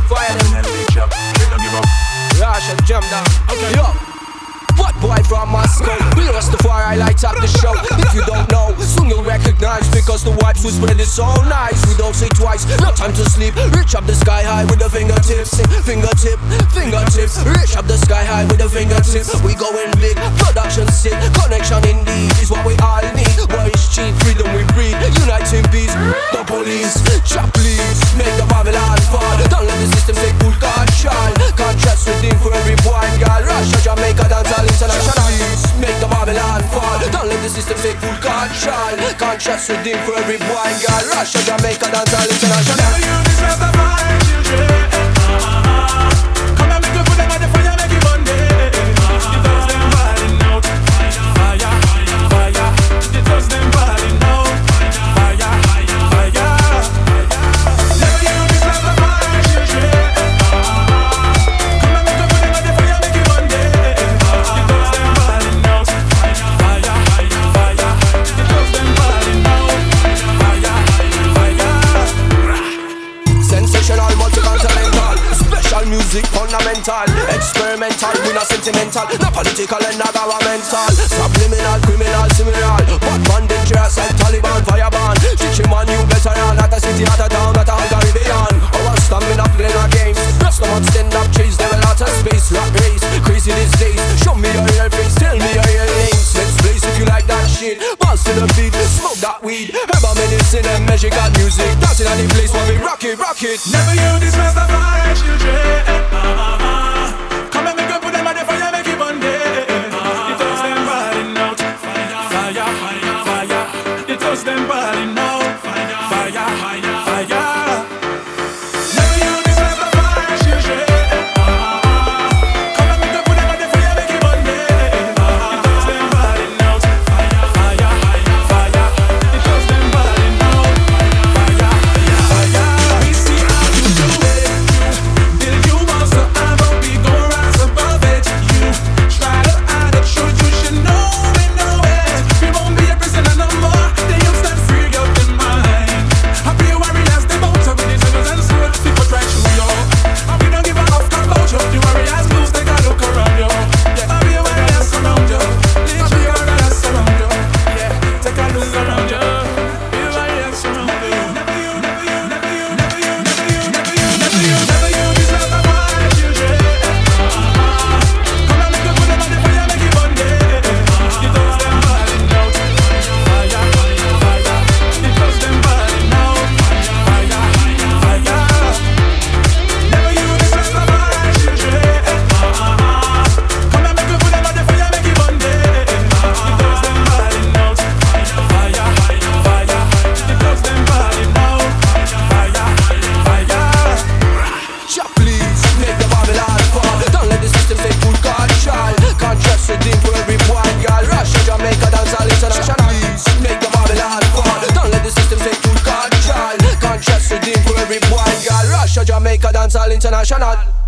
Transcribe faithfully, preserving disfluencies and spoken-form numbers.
Fire them. Rush and jump down. Okay. Yo. What boy from Moscow? We lost the fire, I light up the show. If you don't know, soon you'll recognize, because the vibes we spread is so nice. We don't say twice, no time to sleep. Reach up the sky high with the fingertips. Fingertip, fingertips. Reach up the sky high with the fingertips. We going big, production sick. Connection indeed is what we all need. War is cheap, freedom we breed. Unite in peace. The police, chop please, make the Babylon fall. Don't let the system take full control. Contrast within for every boy and girl. Russia, Jamaica, dancehall international. Make the Babylon fall. Don't let the system take full control. Contrast within for every boy and girl. Russia, Jamaica, dancehall international. Never you deserve the fire, children. Come and make me put them on the fire, make it burn day. It does them burning out. Fire, fire. It does them burning out. Fire, fire. Never you deserve the fire, children. Come and make me put them on the fire, make it burn day. It does them burning out. Fire, fire. It does them burning out. Fire, fire. Sensational, multi-continental. Special music, fundamental. Experimental, we not sentimental. Not political and not governmental. Subliminal, criminal, similar. But man dangerous like Taliban, fireban. Teaching man you better than. Not a city, not a town, not a whole Caribbean. Our stamina playing our games. Rest of us stand up, chase them out of space. Not race, crazy these days. Show me your real face, tell me your real names. Let's place if you like that shit. Bounce to the beat, smoke that weed. Herbal medicine and magical music. Dancing on the place where we rock it, rock it. Never you deserve the fire, children. Come and make me put them on the fire, make it burn day. It does them burning out. Fire, fire, fire. It does them burning out. Fire, fire, fire. Never you deserve the fire, children. Come and make me put them on the fire, make it burn day. It does them burning out. Fire, fire, fire. It does them burning out. Fire, fire. We see how you do it. Did you want to ever be gonna rise above it? You try to hide the truth, you should know it, know it. We won't be a prisoner no more. Then you'll stand free of your mind. Happy warriors, they both up with each other and sword. People try to you. We don't give a fuck about you. The warriors lose, they gotta look around you. Yeah, happy warriors surround you. Happy warriors surround you. Yeah, take a look around you. Happy warriors surround you. Never you, never you, never you, never you, never you, never you, never you, never you deserve the fire, children. Come and make me put them on the fire, make it burn day. It does them burning out. Fire, fire. It does them burning out. Fire, fire. Never you deserve the fire, children. Come and make me put them on the fire, make it burn day. It does them burning out. Fire, fire. It does them burning out. Fire, fire. Chop please, make the Babylon fall. Don't let the system take full control. Contrast within for every boy and girl. Russia, Jamaica, dancehall international. Please, make the Babylon fall. Don't let the system take full control. Contrast within for every boy and girl. Russia, Jamaica, dancehall international.